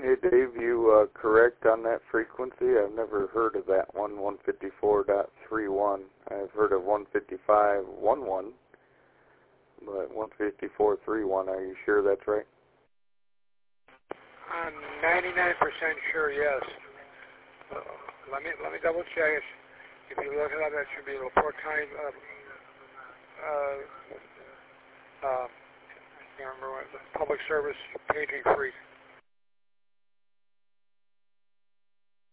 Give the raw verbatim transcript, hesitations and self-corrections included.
Hey Dave, you uh, correct on that frequency? I've never heard of that one, one fifty-four point three one. I've heard of one fifty-five point one one, but one fifty-four point three one, are you sure that's right? I'm ninety-nine percent sure, yes. Uh, let me let me double check it. If you look it up, that should be a report time. Uh, uh, uh, I can't remember what, public service paging freak.